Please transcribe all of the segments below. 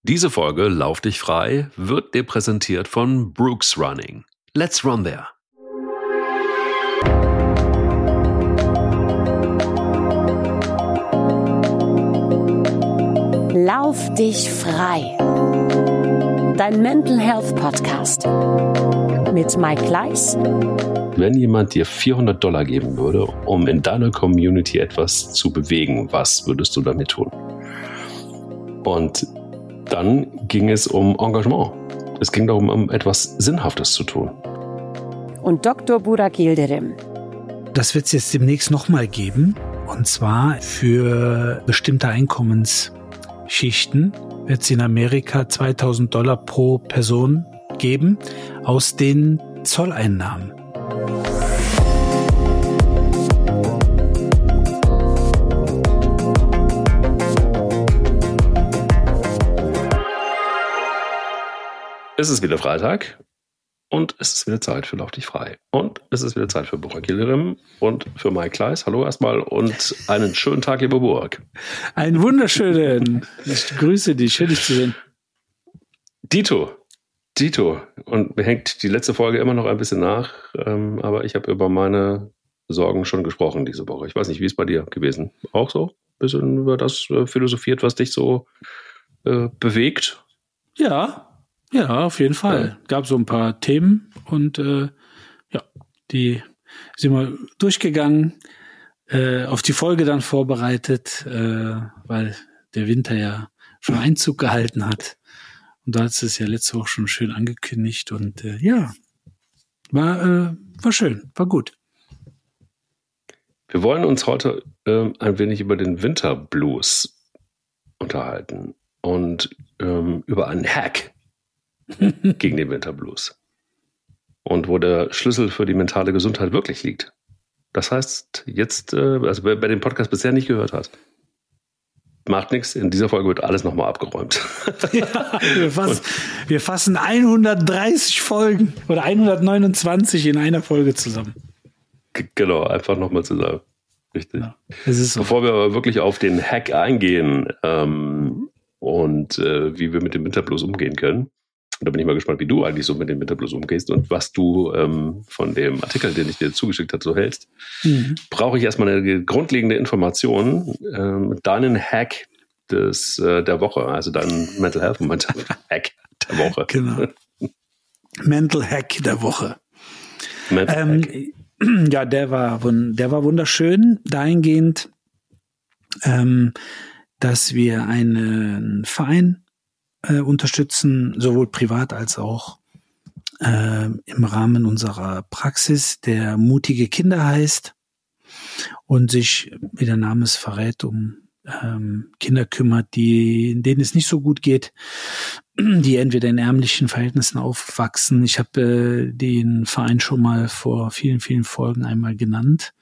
Diese Folge Lauf dich frei wird dir präsentiert von Brooks Running. Let's run there! Lauf dich frei. Dein Mental Health Podcast mit Mike Kleiss. Wenn jemand dir $400 geben würde, um in deiner Community etwas zu bewegen, was würdest du damit tun? Und dann ging es um Engagement. Es ging darum, um etwas Sinnhaftes zu tun. Und Dr. Burak Yildirim. Das wird es jetzt demnächst nochmal geben. Und zwar für bestimmte Einkommensschichten wird es in Amerika $2.000 pro Person geben aus den Zolleinnahmen. Es ist wieder Freitag und es ist wieder Zeit für Lauf dich frei. Und es ist wieder Zeit für Burak Yildirim und für Mike Kleiss. Hallo erstmal und einen schönen Tag, lieber Burak. Einen wunderschönen. Ich grüße dich. Schön, dich zu sehen. Dito. Und mir hängt die letzte Folge immer noch ein bisschen nach, aber ich habe über meine Sorgen schon gesprochen diese Woche. Ich weiß nicht, wie ist es bei dir gewesen? Auch so? Ein bisschen über das philosophiert, was dich so bewegt? Ja, auf jeden Fall. Ja. Gab so ein paar Themen und die sind wir durchgegangen, auf die Folge dann vorbereitet, weil der Winter ja schon Einzug gehalten hat. Und da hat es ja letzte Woche schon schön angekündigt und war schön, war gut. Wir wollen uns heute ein wenig über den Winterblues unterhalten und über einen Hack gegen den Winterblues. Und wo der Schlüssel für die mentale Gesundheit wirklich liegt. Das heißt, jetzt, also wer den Podcast bisher nicht gehört hat, macht nichts. In dieser Folge wird alles nochmal abgeräumt. Ja, wir fassen 130 Folgen oder 129 in einer Folge zusammen. Genau, einfach nochmal zusammen. Richtig. Ja, das ist so. Bevor wir aber wirklich auf den Hack eingehen und wie wir mit dem Winterblues umgehen können, und da bin ich mal gespannt, wie du eigentlich so mit dem Winterblues umgehst und was du von dem Artikel, den ich dir zugeschickt habe, so hältst, brauche ich erstmal eine grundlegende Information, deinen Hack der Woche, also deinen Mental Health Hack der Woche. Genau. Mental Hack der Woche. Mental Hack. Ja, der war wunderschön, dahingehend, dass wir einen Verein unterstützen, sowohl privat als auch im Rahmen unserer Praxis, der Mutige Kinder heißt und sich, wie der Name es verrät, um Kinder kümmert, denen es nicht so gut geht, die entweder in ärmlichen Verhältnissen aufwachsen. Ich habe den Verein schon mal vor vielen, vielen Folgen einmal genannt.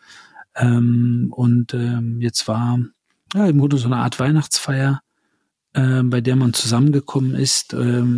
Jetzt war im Grunde so eine Art Weihnachtsfeier, bei der man zusammengekommen ist.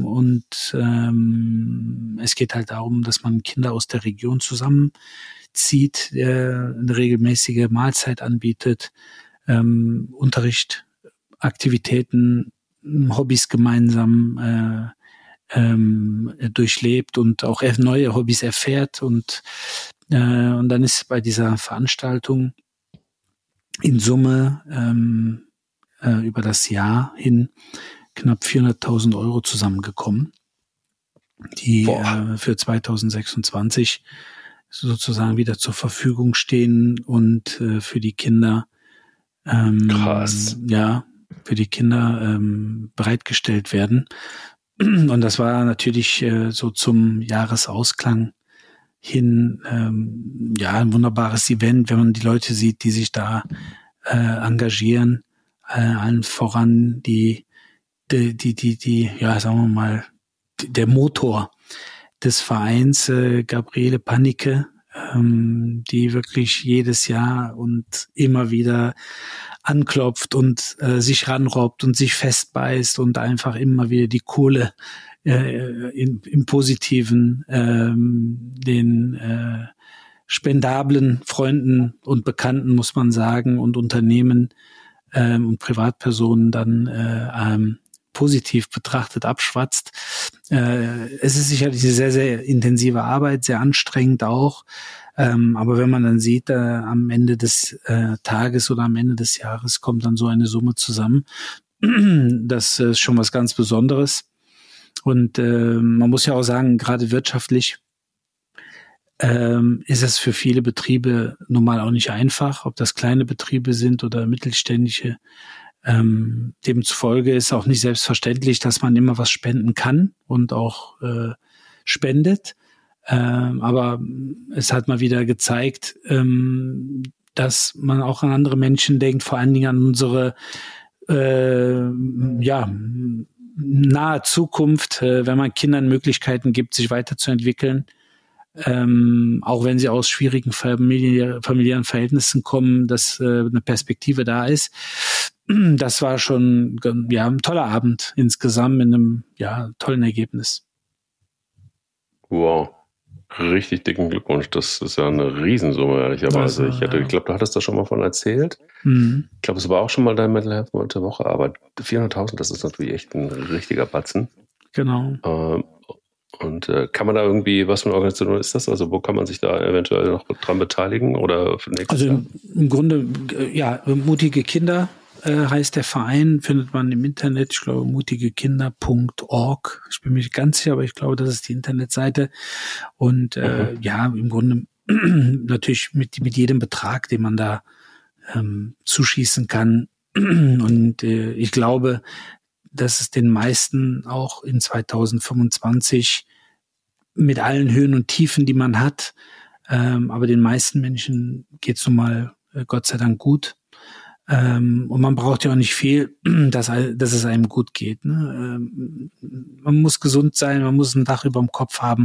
Es geht halt darum, dass man Kinder aus der Region zusammenzieht, eine regelmäßige Mahlzeit anbietet, Unterricht, Aktivitäten, Hobbys gemeinsam durchlebt und auch neue Hobbys erfährt. Und dann ist bei dieser Veranstaltung in Summe über das Jahr hin knapp 400.000 Euro zusammengekommen, die für 2026 sozusagen wieder zur Verfügung stehen und für die Kinder Krass. Ja, für die Kinder bereitgestellt werden. Und das war natürlich so zum Jahresausklang hin ein wunderbares Event, wenn man die Leute sieht, die sich da engagieren. Allen voran die, sagen wir mal, der Motor des Vereins, Gabriele Panicke, die wirklich jedes Jahr und immer wieder anklopft und sich ranrobbt und sich festbeißt und einfach immer wieder die Kohle im Positiven den spendablen Freunden und Bekannten, muss man sagen, und Unternehmen und Privatpersonen dann positiv betrachtet abschwatzt. Es ist sicherlich eine sehr, sehr intensive Arbeit, sehr anstrengend auch. Aber wenn man dann sieht, am Ende des Tages oder am Ende des Jahres kommt dann so eine Summe zusammen, das ist schon was ganz Besonderes. Und man muss ja auch sagen, gerade wirtschaftlich ist es für viele Betriebe nun mal auch nicht einfach, ob das kleine Betriebe sind oder mittelständische. Demzufolge ist auch nicht selbstverständlich, dass man immer was spenden kann und auch spendet. Aber es hat mal wieder gezeigt, dass man auch an andere Menschen denkt, vor allen Dingen an unsere nahe Zukunft, wenn man Kindern Möglichkeiten gibt, sich weiterzuentwickeln, auch wenn sie aus schwierigen familiären Verhältnissen kommen, dass eine Perspektive da ist. Das war schon ein toller Abend insgesamt mit einem tollen Ergebnis. Wow. Richtig dicken Glückwunsch. Das ist ja eine Riesensumme, ehrlicherweise. Ich glaube, du hattest da schon mal von erzählt. Ich glaube, es war auch schon mal dein Mental Health Monat der Woche, aber 400.000, das ist natürlich echt ein richtiger Batzen. Genau. Und kann man da irgendwie, was für eine Organisation ist das? Also wo kann man sich da eventuell noch dran beteiligen oder für nächstes Jahr? Im Grunde, mutige Kinder heißt der Verein, findet man im Internet, ich glaube mutigekinder.org. Ich bin mir nicht ganz sicher, aber ich glaube, das ist die Internetseite. Und im Grunde natürlich mit jedem Betrag, den man da zuschießen kann. Und ich glaube, dass es den meisten auch in 2025 mit allen Höhen und Tiefen, die man hat, aber den meisten Menschen geht's nun mal Gott sei Dank gut. Und man braucht ja auch nicht viel, dass es einem gut geht. Ne? Man muss gesund sein, man muss ein Dach über dem Kopf haben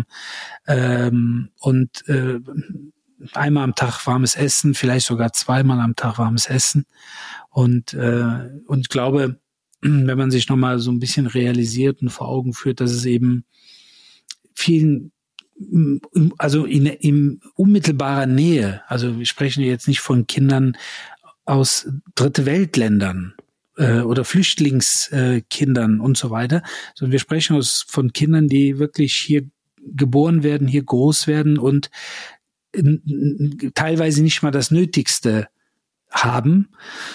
und einmal am Tag warmes Essen, vielleicht sogar zweimal am Tag warmes Essen. Und ich glaube, wenn man sich nochmal so ein bisschen realisiert und vor Augen führt, dass es eben vielen, also in unmittelbarer Nähe, also wir sprechen jetzt nicht von Kindern aus Dritte Weltländern oder Flüchtlingskindern und so weiter, sondern wir sprechen von Kindern, die wirklich hier geboren werden, hier groß werden und teilweise nicht mal das Nötigste haben.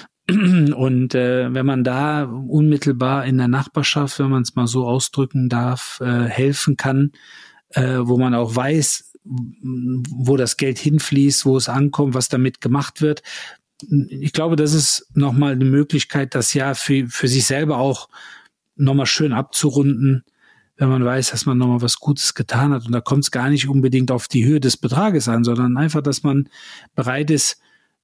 Und wenn man da unmittelbar in der Nachbarschaft, wenn man es mal so ausdrücken darf, helfen kann, wo man auch weiß, wo das Geld hinfließt, wo es ankommt, was damit gemacht wird. Ich glaube, das ist nochmal eine Möglichkeit, das Jahr für sich selber auch nochmal schön abzurunden, wenn man weiß, dass man nochmal was Gutes getan hat. Und da kommt es gar nicht unbedingt auf die Höhe des Betrages an, sondern einfach, dass man bereit ist,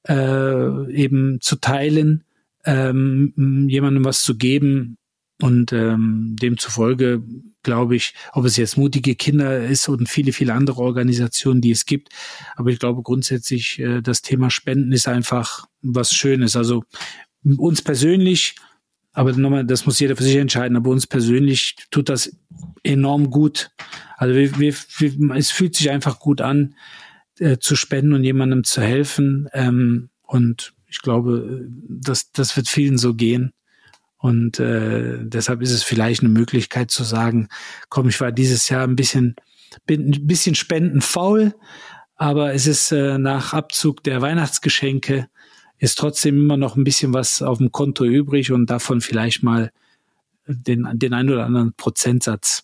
eben zu teilen, jemandem was zu geben. Und demzufolge glaube ich, ob es jetzt mutige Kinder ist und viele, viele andere Organisationen, die es gibt. Aber ich glaube grundsätzlich, das Thema Spenden ist einfach was Schönes. Also uns persönlich, aber nochmal, das muss jeder für sich entscheiden, aber uns persönlich tut das enorm gut. Also es fühlt sich einfach gut an, zu spenden und jemandem zu helfen. Und ich glaube, das wird vielen so gehen. Und deshalb ist es vielleicht eine Möglichkeit zu sagen, komm, ich war dieses Jahr bin ein bisschen spendenfaul, aber es ist nach Abzug der Weihnachtsgeschenke ist trotzdem immer noch ein bisschen was auf dem Konto übrig und davon vielleicht mal den einen oder anderen Prozentsatz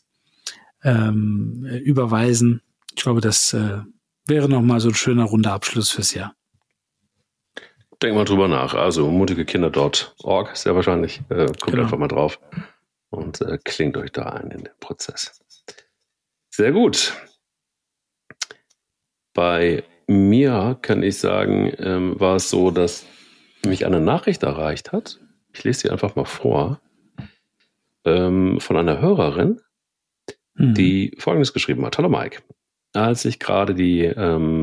überweisen. Ich glaube, das wäre noch mal so ein schöner runder Abschluss fürs Jahr. Denk mal drüber nach. Also mutigekinder.org sehr wahrscheinlich. Kommt einfach mal drauf und klingt euch da ein in den Prozess. Sehr gut. Bei mir kann ich sagen, war es so, dass mich eine Nachricht erreicht hat. Ich lese sie einfach mal vor. Von einer Hörerin, die Folgendes geschrieben hat. Hallo Mike. Als ich gerade Bild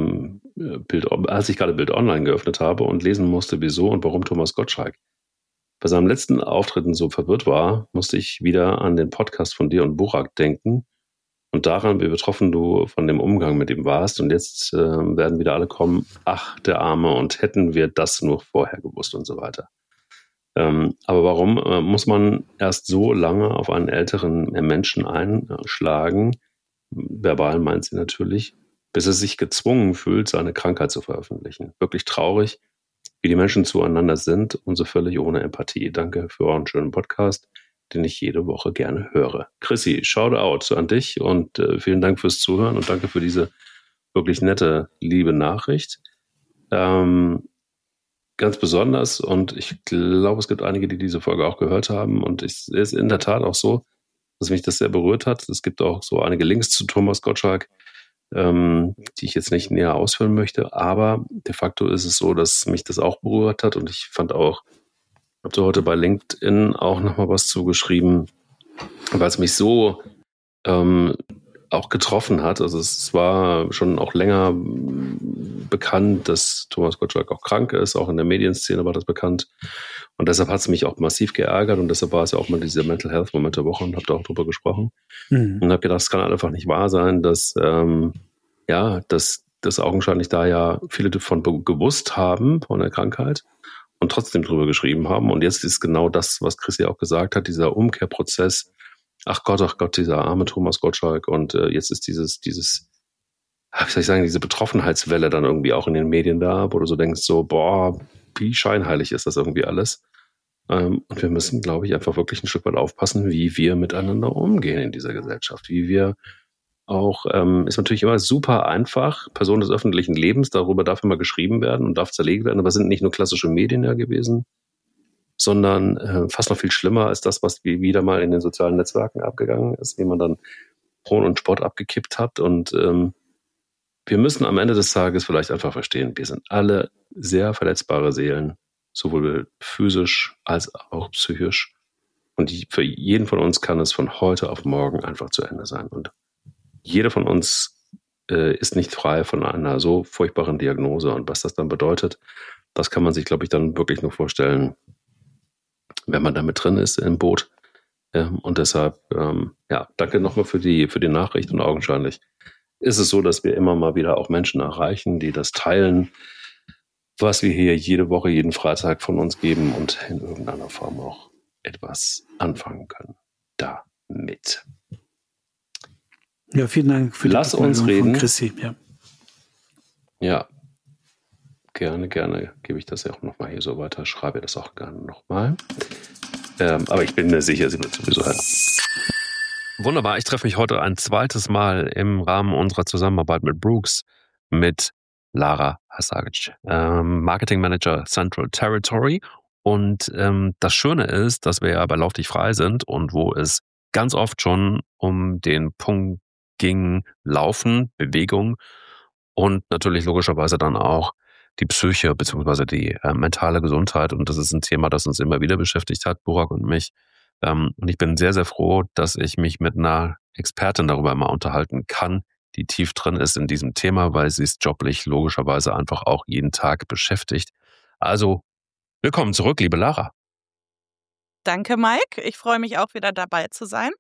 Online geöffnet habe und lesen musste, wieso und warum Thomas Gottschalk bei seinem letzten Auftritten so verwirrt war, musste ich wieder an den Podcast von dir und Burak denken und daran, wie betroffen du von dem Umgang mit ihm warst. Und jetzt werden wieder alle kommen, ach, der Arme, und hätten wir das nur vorher gewusst und so weiter. Aber warum muss man erst so lange auf einen älteren Menschen einschlagen, verbal meint sie natürlich, bis er sich gezwungen fühlt, seine Krankheit zu veröffentlichen? Wirklich traurig, wie die Menschen zueinander sind und so völlig ohne Empathie. Danke für euren schönen Podcast, den ich jede Woche gerne höre. Chrissy, Shoutout an dich und vielen Dank fürs Zuhören und danke für diese wirklich nette, liebe Nachricht. Ganz besonders, und ich glaube, es gibt einige, die diese Folge auch gehört haben, und es ist in der Tat auch so, dass mich das sehr berührt hat. Es gibt auch so einige Links zu Thomas Gottschalk, die ich jetzt nicht näher ausführen möchte, aber de facto ist es so, dass mich das auch berührt hat, und ich fand auch, habe da heute bei LinkedIn auch nochmal was zugeschrieben, weil es mich so auch getroffen hat. Also es war schon auch länger bekannt, dass Thomas Gottschalk auch krank ist, auch in der Medienszene war das bekannt, und deshalb hat es mich auch massiv geärgert, und deshalb war es ja auch mal dieser Mental Health Moment der Woche, und habe da auch drüber gesprochen und habe gedacht, es kann einfach nicht wahr sein, dass dass das augenscheinlich da ja viele davon gewusst haben, von der Krankheit, und trotzdem drüber geschrieben haben. Und jetzt ist genau das, was Chrissy auch gesagt hat, dieser Umkehrprozess. Ach Gott, dieser arme Thomas Gottschalk. Und jetzt ist dieses, wie soll ich sagen, diese Betroffenheitswelle dann irgendwie auch in den Medien da, wo du so denkst, so, boah, wie scheinheilig ist das irgendwie alles. Und wir müssen, glaube ich, einfach wirklich ein Stück weit aufpassen, wie wir miteinander umgehen in dieser Gesellschaft. Wie wir auch, ist natürlich immer super einfach, Personen des öffentlichen Lebens, darüber darf immer geschrieben werden und darf zerlegt werden, aber es sind nicht nur klassische Medien ja gewesen, sondern fast noch viel schlimmer als das, was wieder mal in den sozialen Netzwerken abgegangen ist, wie man dann Hohn und Spott abgekippt hat. Und wir müssen am Ende des Tages vielleicht einfach verstehen, wir sind alle sehr verletzbare Seelen, sowohl physisch als auch psychisch. Und für jeden von uns kann es von heute auf morgen einfach zu Ende sein. Und jeder von uns ist nicht frei von einer so furchtbaren Diagnose. Und was das dann bedeutet, das kann man sich, glaube ich, dann wirklich nur vorstellen, wenn man da mit drin ist im Boot. Und deshalb, danke nochmal für die Nachricht. Und augenscheinlich ist es so, dass wir immer mal wieder auch Menschen erreichen, die das teilen, was wir hier jede Woche, jeden Freitag von uns geben und in irgendeiner Form auch etwas anfangen können damit. Ja, vielen Dank für die Lass uns reden. Von Chrissy. Ja, gerne gebe ich das ja auch nochmal hier so weiter, schreibe das auch gerne nochmal. Aber ich bin mir sicher, sie wird sowieso hören. Wunderbar, ich treffe mich heute ein zweites Mal im Rahmen unserer Zusammenarbeit mit Brooks mit Lara Hasagic, Marketing Manager Central Territory. Und das Schöne ist, dass wir ja bei Lauf dich frei sind und wo es ganz oft schon um den Punkt ging, Laufen, Bewegung und natürlich logischerweise dann auch die Psyche bzw. die mentale Gesundheit. Und das ist ein Thema, das uns immer wieder beschäftigt hat, Burak und mich. Und ich bin sehr, sehr froh, dass ich mich mit einer Expertin darüber mal unterhalten kann, die tief drin ist in diesem Thema, weil sie es joblich logischerweise einfach auch jeden Tag beschäftigt. Also, willkommen zurück, liebe Lara. Danke, Mike. Ich freue mich auch wieder dabei zu sein.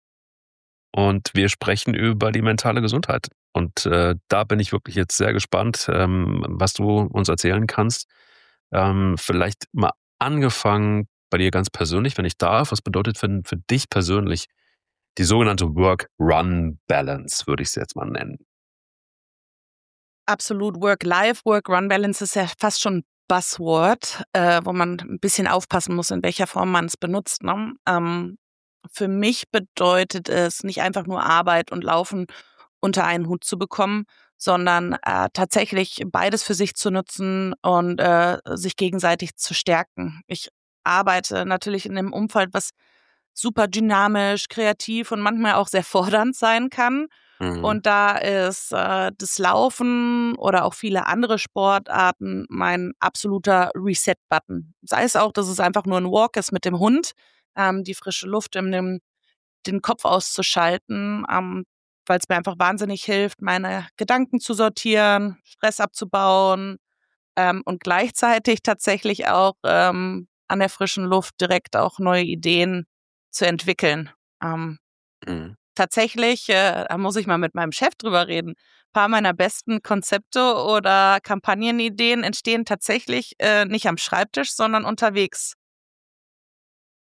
Und wir sprechen über die mentale Gesundheit. Und da bin ich wirklich jetzt sehr gespannt, was du uns erzählen kannst. Vielleicht mal angefangen bei dir ganz persönlich, wenn ich darf. Was bedeutet für dich persönlich die sogenannte Work-Run-Balance, würde ich es jetzt mal nennen? Absolut. Work-Life-Work-Run-Balance ist ja fast schon Buzzword, wo man ein bisschen aufpassen muss, in welcher Form man es benutzt. Ne? Für mich bedeutet es, nicht einfach nur Arbeit und Laufen unter einen Hut zu bekommen, sondern tatsächlich beides für sich zu nutzen und sich gegenseitig zu stärken. Ich arbeite natürlich in einem Umfeld, was super dynamisch, kreativ und manchmal auch sehr fordernd sein kann. Und da ist das Laufen oder auch viele andere Sportarten mein absoluter Reset-Button. Sei es auch, dass es einfach nur ein Walk ist mit dem Hund, die frische Luft den Kopf auszuschalten, weil es mir einfach wahnsinnig hilft, meine Gedanken zu sortieren, Stress abzubauen und gleichzeitig tatsächlich auch an der frischen Luft direkt auch neue Ideen zu entwickeln. Tatsächlich, da muss ich mal mit meinem Chef drüber reden, ein paar meiner besten Konzepte oder Kampagnenideen entstehen tatsächlich nicht am Schreibtisch, sondern unterwegs.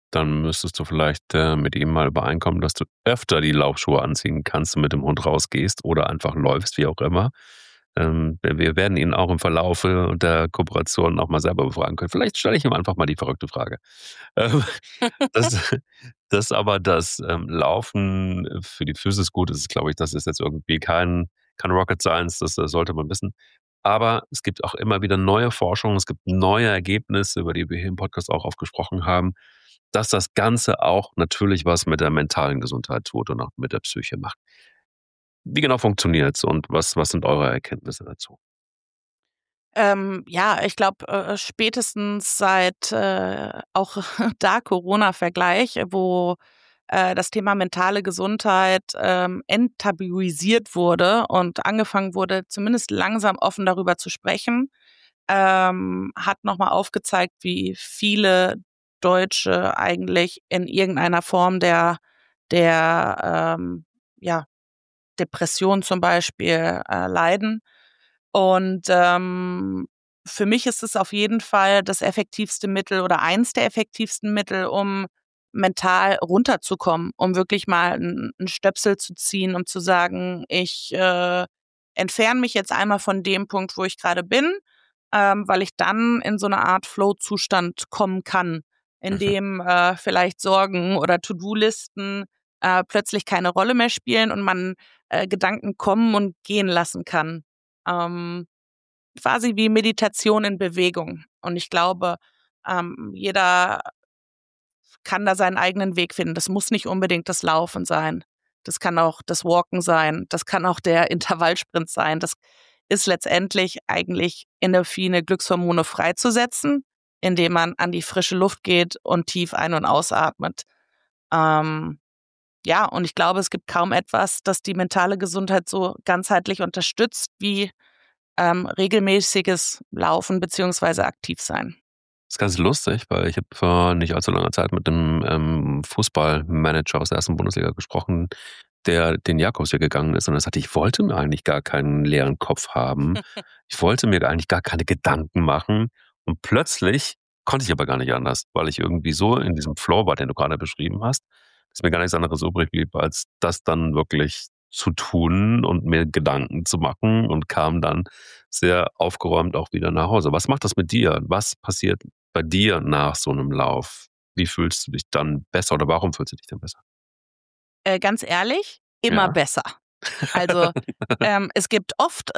dann müsstest du vielleicht mit ihm mal übereinkommen, dass du öfter die Laufschuhe anziehen kannst und mit dem Hund rausgehst oder einfach läufst, wie auch immer. Wir werden ihn auch im Verlaufe der Kooperation auch mal selber befragen können. Vielleicht stelle ich ihm einfach mal die verrückte Frage. Ähm, das, das Laufen für die Füße ist gut, ist, glaube ich, das ist jetzt irgendwie kein Rocket Science, das sollte man wissen. Aber es gibt auch immer wieder neue Forschung, es gibt neue Ergebnisse, über die wir hier im Podcast auch oft gesprochen haben, dass das Ganze auch natürlich was mit der mentalen Gesundheit tut und auch mit der Psyche macht. Wie genau funktioniert's und was sind eure Erkenntnisse dazu? Ja, ich glaube, spätestens seit auch da Corona-Vergleich, wo das Thema mentale Gesundheit enttabuisiert wurde und angefangen wurde, zumindest langsam offen darüber zu sprechen, hat nochmal aufgezeigt, wie viele Deutsche eigentlich in irgendeiner Form der ja, Depression zum Beispiel leiden. Und für mich ist es auf jeden Fall das effektivste Mittel oder eins der effektivsten Mittel, um mental runterzukommen, um wirklich mal einen Stöpsel zu ziehen, um zu sagen, ich entferne mich jetzt einmal von dem Punkt, wo ich gerade bin, weil ich dann in so eine Art Flow-Zustand kommen kann, in dem vielleicht Sorgen oder To-Do-Listen plötzlich keine Rolle mehr spielen und man Gedanken kommen und gehen lassen kann. Ähm, Quasi wie Meditation in Bewegung. Und ich glaube, jeder kann da seinen eigenen Weg finden. Das muss nicht unbedingt das Laufen sein. Das kann auch das Walken sein. Das kann auch der Intervallsprint sein. Das ist letztendlich eigentlich Endorphine, Glückshormone freizusetzen, indem man an die frische Luft geht und tief ein- und ausatmet. Ähm, ja, und ich glaube, es gibt kaum etwas, das die mentale Gesundheit so ganzheitlich unterstützt wie regelmäßiges Laufen beziehungsweise aktiv sein. Das ist ganz lustig, weil ich habe vor nicht allzu langer Zeit mit dem Fußballmanager aus der ersten Bundesliga gesprochen, der den Jakobsweg gegangen ist und er sagte, ich wollte mir eigentlich gar keinen leeren Kopf haben. Ich wollte mir eigentlich gar keine Gedanken machen. Und plötzlich konnte ich aber gar nicht anders, weil ich irgendwie so in diesem Flow war, den du gerade beschrieben hast, dass mir gar nichts anderes übrig blieb, als das dann wirklich zu tun und mir Gedanken zu machen und kam dann sehr aufgeräumt auch wieder nach Hause. Was macht das mit dir? Was passiert bei dir nach so einem Lauf? Wie fühlst du dich dann besser oder warum fühlst du dich dann besser? Ganz ehrlich, immer Ja. besser. Also es gibt oft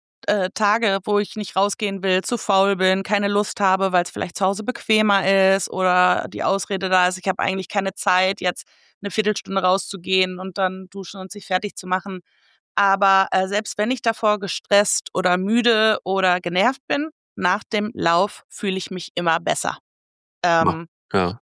Tage, wo ich nicht rausgehen will, zu faul bin, keine Lust habe, weil es vielleicht zu Hause bequemer ist oder die Ausrede da ist, ich habe eigentlich keine Zeit, jetzt eine Viertelstunde rauszugehen und dann duschen und sich fertig zu machen. Aber selbst wenn ich davor gestresst oder müde oder genervt bin, nach dem Lauf fühle ich mich immer besser. Ma ja.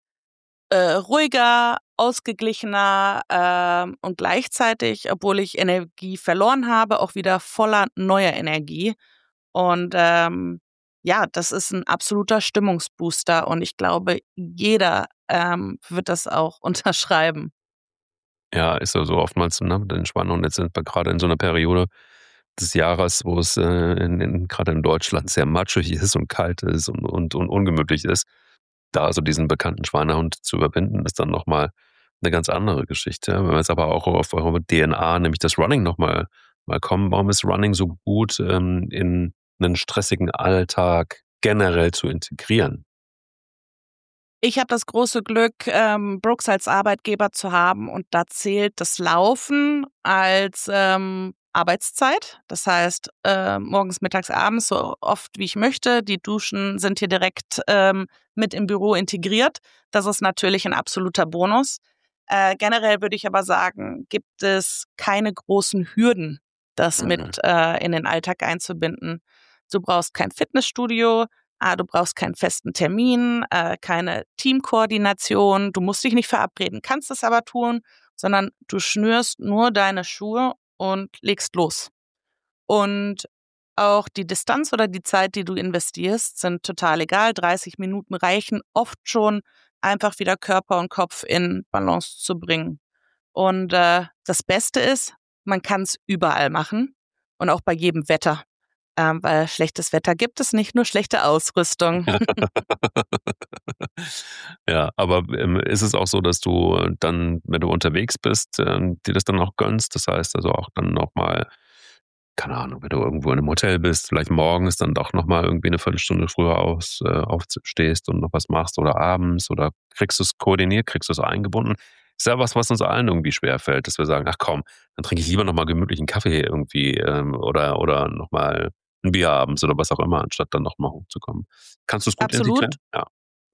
Ruhiger, ausgeglichener und gleichzeitig, obwohl ich Energie verloren habe, auch wieder voller neuer Energie. Und ja, das ist ein absoluter Stimmungsbooster und ich glaube, jeder wird das auch unterschreiben. Ja, ist ja so oftmals, ne, mit der Entspannung. Und jetzt sind wir gerade in so einer Periode des Jahres, wo es gerade in Deutschland sehr matschig ist und kalt ist und ungemütlich ist. Da also diesen bekannten Schweinehund zu überwinden, ist dann nochmal eine ganz andere Geschichte. Wenn wir jetzt aber auch auf eure DNA, nämlich das Running mal kommen, warum ist Running so gut, in einen stressigen Alltag generell zu integrieren? Ich habe das große Glück, Brooks als Arbeitgeber zu haben und da zählt das Laufen als Arbeitszeit. Das heißt, morgens, mittags, abends, so oft wie ich möchte. Die Duschen sind hier direkt mit im Büro integriert. Das ist natürlich ein absoluter Bonus. Generell würde ich aber sagen, gibt es keine großen Hürden, das mit in den Alltag einzubinden. Du brauchst kein Fitnessstudio, du brauchst keinen festen Termin, keine Teamkoordination, du musst dich nicht verabreden, kannst es aber tun, sondern du schnürst nur deine Schuhe und legst los. Und auch die Distanz oder die Zeit, die du investierst, sind total egal. 30 Minuten reichen oft schon, einfach wieder Körper und Kopf in Balance zu bringen. Und das Beste ist, man kann es überall machen und auch bei jedem Wetter. weil schlechtes Wetter gibt es nicht, nur schlechte Ausrüstung. Ja, aber ist es auch so, dass du dann, wenn du unterwegs bist, dir das dann auch gönnst? Das heißt also auch dann nochmal, keine Ahnung, wenn du irgendwo in einem Hotel bist, vielleicht morgens dann doch nochmal irgendwie eine Viertelstunde früher aufstehst und noch was machst oder abends oder kriegst du es koordiniert, kriegst du es eingebunden? Ist ja was uns allen irgendwie schwerfällt, dass wir sagen, ach komm, dann trinke ich lieber nochmal gemütlichen Kaffee irgendwie oder nochmal ein Bier abends oder was auch immer, anstatt dann nochmal hochzukommen. Kannst du es gut Absolut. integrieren? Ja.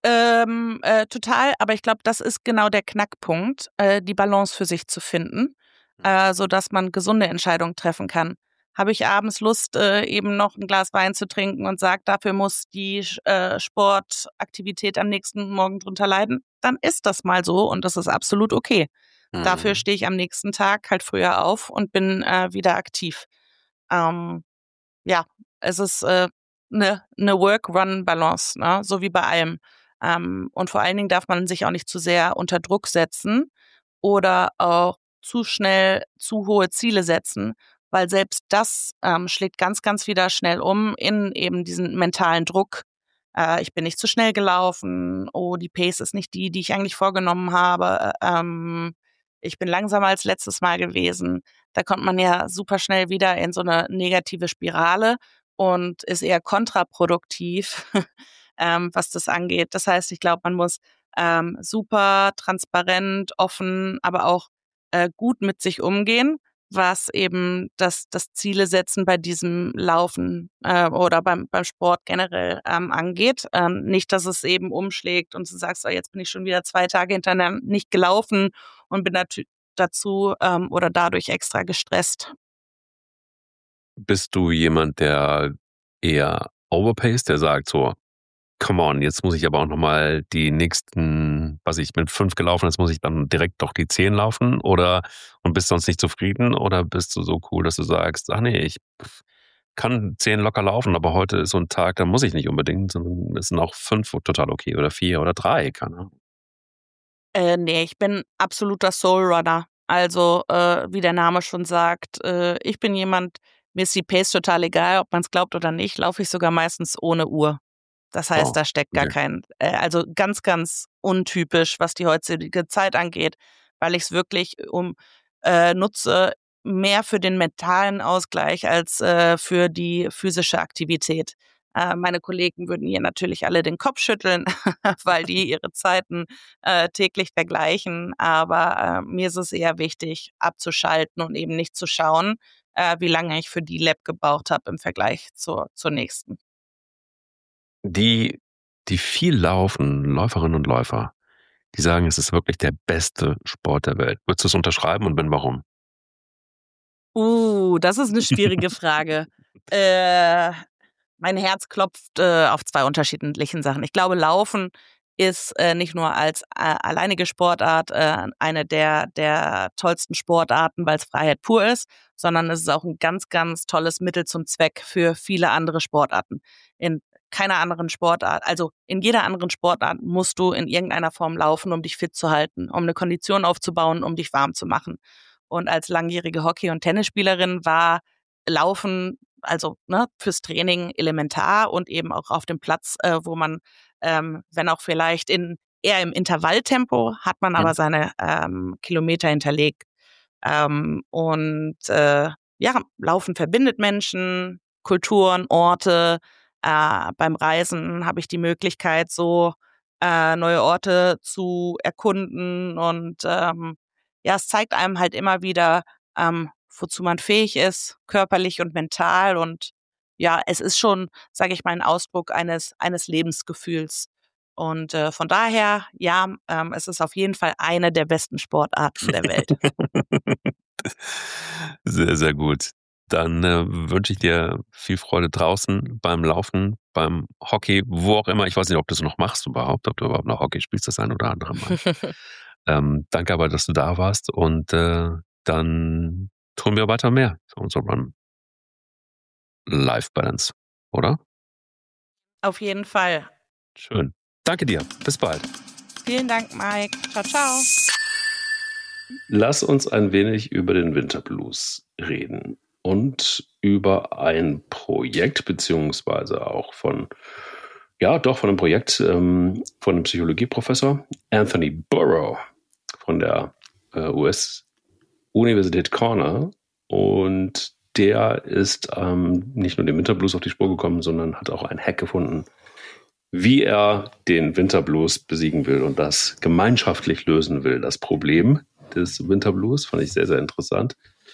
Total, aber ich glaube, das ist genau der Knackpunkt, die Balance für sich zu finden, sodass man gesunde Entscheidungen treffen kann. Habe ich abends Lust, eben noch ein Glas Wein zu trinken und sage, dafür muss die Sportaktivität am nächsten Morgen drunter leiden, dann ist das mal so und das ist absolut okay. Dafür stehe ich am nächsten Tag halt früher auf und bin wieder aktiv. Ja, es ist eine Work-Run-Balance, ne? So wie bei allem. Und vor allen Dingen darf man sich auch nicht zu sehr unter Druck setzen oder auch zu schnell zu hohe Ziele setzen, weil selbst das schlägt ganz, ganz wieder schnell um in eben diesen mentalen Druck. Ich bin nicht zu schnell gelaufen, oh, die Pace ist nicht die ich eigentlich vorgenommen habe. Ich bin langsamer als letztes Mal gewesen. Da kommt man ja super schnell wieder in so eine negative Spirale und ist eher kontraproduktiv, was das angeht. Das heißt, ich glaube, man muss super transparent, offen, aber auch gut mit sich umgehen, was eben das Ziele setzen bei diesem Laufen oder beim Sport generell angeht. Nicht, dass es eben umschlägt und du sagst, oh, jetzt bin ich schon wieder 2 Tage hintereinander nicht gelaufen und bin dazu oder dadurch extra gestresst. Bist du jemand, der eher overpaced, der sagt so, come on, jetzt muss ich aber auch nochmal die nächsten, was ich mit 5 gelaufen, jetzt muss ich dann direkt doch die 10 laufen und bist sonst nicht zufrieden oder bist du so cool, dass du sagst, ach nee, ich kann 10 locker laufen, aber heute ist so ein Tag, da muss ich nicht unbedingt, sondern es sind auch 5 total okay oder 4 oder 3, keine Ahnung. Nee, ich bin absoluter Soulrunner. Also, wie der Name schon sagt, ich bin jemand, mir ist die Pace total egal, ob man es glaubt oder nicht, laufe ich sogar meistens ohne Uhr. Das heißt, Wow, da steckt gar okay. kein, also ganz, ganz untypisch, was die heutige Zeit angeht, weil ich es wirklich nutze, mehr für den mentalen Ausgleich als für die physische Aktivität. Meine Kollegen würden hier natürlich alle den Kopf schütteln, weil die ihre Zeiten täglich vergleichen. Aber mir ist es eher wichtig, abzuschalten und eben nicht zu schauen, wie lange ich für die Lab gebraucht habe im Vergleich zur nächsten. Die viel laufen, Läuferinnen und Läufer, die sagen, es ist wirklich der beste Sport der Welt. Würdest du es unterschreiben und wenn, warum? Das ist eine schwierige Frage. Mein Herz klopft auf 2 unterschiedlichen Sachen. Ich glaube, Laufen ist nicht nur als alleinige Sportart eine der tollsten Sportarten, weil es Freiheit pur ist, sondern es ist auch ein ganz, ganz tolles Mittel zum Zweck für viele andere Sportarten. In keiner anderen Sportart, also in jeder anderen Sportart musst du in irgendeiner Form laufen, um dich fit zu halten, um eine Kondition aufzubauen, um dich warm zu machen. Und als langjährige Hockey- und Tennisspielerin war Laufen, also fürs Training elementar und eben auch auf dem Platz, wo man, wenn auch vielleicht eher im Intervalltempo, hat man aber seine Kilometer hinterlegt. Ja, Laufen verbindet Menschen, Kulturen, Orte. Beim Reisen habe ich die Möglichkeit, so neue Orte zu erkunden und ja, es zeigt einem halt immer wieder, wozu man fähig ist, körperlich und mental. Und ja, es ist schon, sage ich mal, ein Ausdruck eines Lebensgefühls. Und von daher, ja, es ist auf jeden Fall eine der besten Sportarten der Welt. Sehr, sehr gut. Dann wünsche ich dir viel Freude draußen beim Laufen, beim Hockey, wo auch immer. Ich weiß nicht, ob du es noch machst überhaupt, ob du überhaupt noch Hockey spielst, das ein oder andere Mal. Danke aber, dass du da warst und dann tun wir weiter mehr für unsere Run-Life-Balance, oder? Auf jeden Fall. Schön. Danke dir. Bis bald. Vielen Dank, Mike. Ciao, ciao. Lass uns ein wenig über den Winterblues reden. und über ein Projekt, beziehungsweise auch von einem Projekt von einem Psychologieprofessor, Anthony Burrow von der US-Universität Cornell. Und der ist nicht nur dem Winterblues auf die Spur gekommen, sondern hat auch einen Hack gefunden, wie er den Winterblues besiegen will und das gemeinschaftlich lösen will. Das Problem des Winterblues fand ich sehr, sehr interessant.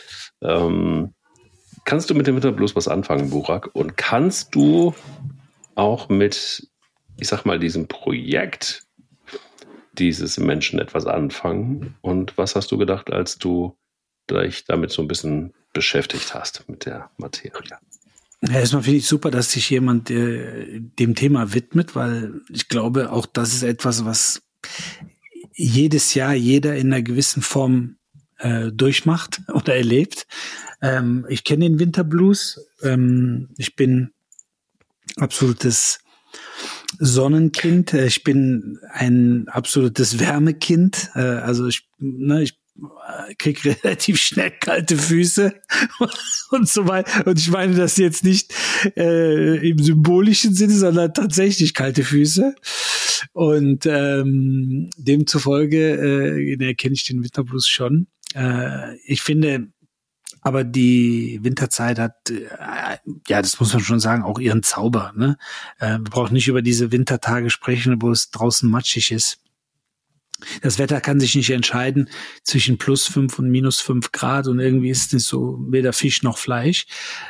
Kannst du mit dem Winterblues was anfangen, Burak? Und kannst du auch mit, ich sag mal, diesem Projekt dieses Menschen etwas anfangen? Und was hast du gedacht, als du dich damit so ein bisschen beschäftigt hast mit der Materie? Ja, erstmal finde ich super, dass sich jemand dem Thema widmet, weil ich glaube, auch das ist etwas, was jedes Jahr jeder in einer gewissen Form durchmacht oder erlebt. Ich kenne den Winterblues. Ich bin absolutes Sonnenkind. Ich bin ein absolutes Wärmekind. Also ich krieg relativ schnell kalte Füße und so weiter. Und ich meine das jetzt nicht im symbolischen Sinne, sondern tatsächlich kalte Füße. Und demzufolge erkenne ich den Winterblues schon. Ich finde, aber die Winterzeit hat, das muss man schon sagen, auch ihren Zauber. Ne? Wir brauchen nicht über diese Wintertage sprechen, wo es draußen matschig ist. Das Wetter kann sich nicht entscheiden zwischen +5 und -5 Grad und irgendwie ist es so weder Fisch noch Fleisch.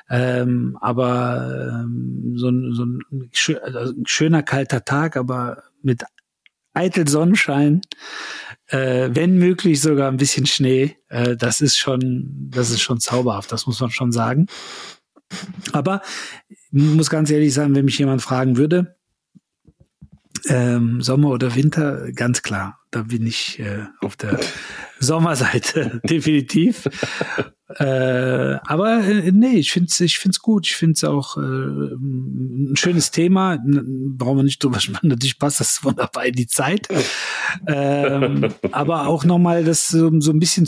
Aber so ein schöner kalter Tag, aber mit eitel Sonnenschein, wenn möglich sogar ein bisschen Schnee, das ist schon zauberhaft, das muss man schon sagen. Aber ich muss ganz ehrlich sagen, wenn mich jemand fragen würde, Sommer oder Winter, ganz klar, da bin ich auf der Sommerseite, definitiv. Aber nee, ich find's gut. Ich find's auch ein schönes Thema. Brauchen wir nicht drüber sprechen. Natürlich passt das wunderbar in die Zeit. Aber auch nochmal das so ein bisschen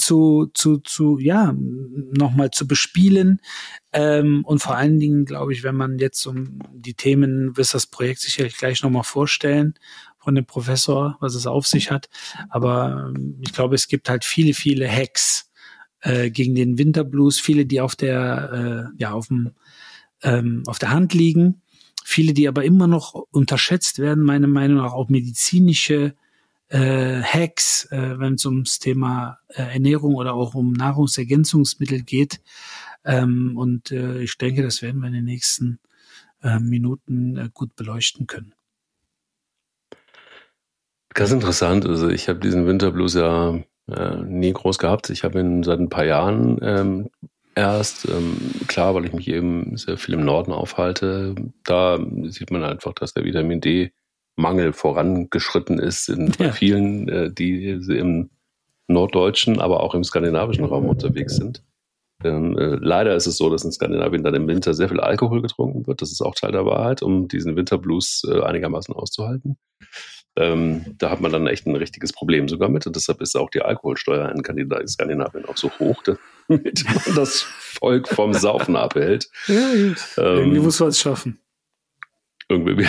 nochmal zu bespielen. Und vor allen Dingen, glaube ich, wenn man jetzt um die Themen, wird das Projekt sicherlich gleich nochmal vorstellen von dem Professor, was es auf sich hat. Aber ich glaube, es gibt halt viele, viele Hacks gegen den Winterblues, viele, die auf der Hand liegen, viele, die aber immer noch unterschätzt werden, meiner Meinung nach auch medizinische Hacks, wenn es ums Thema Ernährung oder auch um Nahrungsergänzungsmittel geht. Und ich denke, das werden wir in den nächsten Minuten gut beleuchten können. Ganz interessant. Also ich habe diesen Winterblues ja nie groß gehabt. Ich habe ihn seit ein paar Jahren erst, klar, weil ich mich eben sehr viel im Norden aufhalte. Da sieht man einfach, dass der Vitamin D-Mangel vorangeschritten ist bei vielen, die im norddeutschen, aber auch im skandinavischen Raum unterwegs sind. Leider ist es so, dass in Skandinavien dann im Winter sehr viel Alkohol getrunken wird. Das ist auch Teil der Wahrheit, um diesen Winterblues einigermaßen auszuhalten. Da hat man dann echt ein richtiges Problem sogar mit. Und deshalb ist auch die Alkoholsteuer in Skandinavien auch so hoch, damit man das Volk vom Saufen abhält. Ja, gut. Irgendwie muss man es schaffen. Irgendwann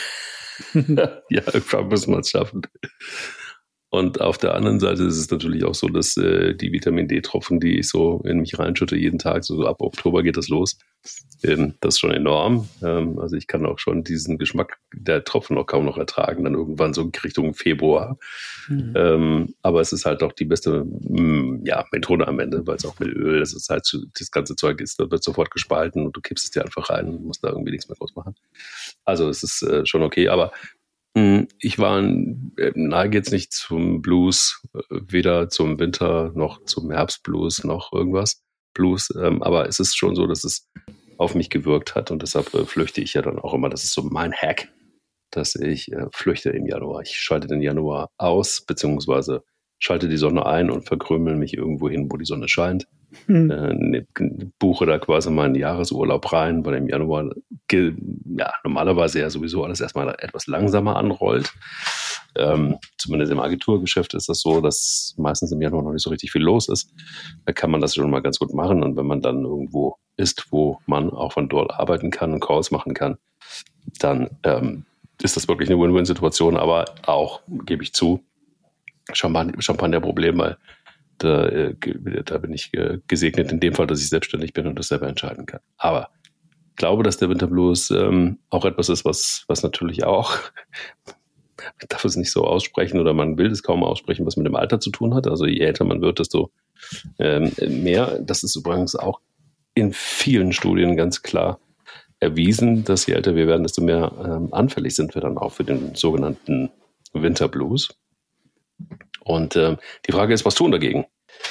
müssen wir es schaffen. Und auf der anderen Seite ist es natürlich auch so, dass die Vitamin D-Tropfen, die ich so in mich reinschütte jeden Tag, so ab Oktober geht das los, das ist schon enorm. Also ich kann auch schon diesen Geschmack der Tropfen auch kaum noch ertragen, dann irgendwann so Richtung Februar. Aber es ist halt auch die beste Methode am Ende, weil es auch mit Öl, das ist halt das ganze Zeug ist, da wird sofort gespalten und du kippst es dir einfach rein und musst da irgendwie nichts mehr groß machen. Also es ist schon okay, aber ich neige jetzt nicht zum Blues, weder zum Winter noch zum Herbstblues noch irgendwas Blues, aber es ist schon so, dass es auf mich gewirkt hat und deshalb flüchte ich ja dann auch immer, das ist so mein Hack, dass ich flüchte im Januar. Ich schalte den Januar aus, beziehungsweise schalte die Sonne ein und verkrümel mich irgendwo hin, wo die Sonne scheint. Buche da quasi meinen Jahresurlaub rein, weil im Januar normalerweise ja sowieso alles erstmal etwas langsamer anrollt. Zumindest im Agenturgeschäft ist das so, dass meistens im Januar noch nicht so richtig viel los ist. Da kann man das schon mal ganz gut machen. Und wenn man dann irgendwo ist, wo man auch von dort arbeiten kann und Calls machen kann, dann ist das wirklich eine Win-Win-Situation. Aber auch, gebe ich zu, Champagner-Problem, weil da bin ich gesegnet in dem Fall, dass ich selbstständig bin und das selber entscheiden kann. Aber ich glaube, dass der Winterblues auch etwas ist, was natürlich auch, man darf es nicht so aussprechen oder man will es kaum aussprechen, was mit dem Alter zu tun hat. Also je älter man wird, desto mehr. Das ist übrigens auch in vielen Studien ganz klar erwiesen, dass je älter wir werden, desto mehr anfällig sind wir dann auch für den sogenannten Winterblues. Und die Frage ist, was tun dagegen?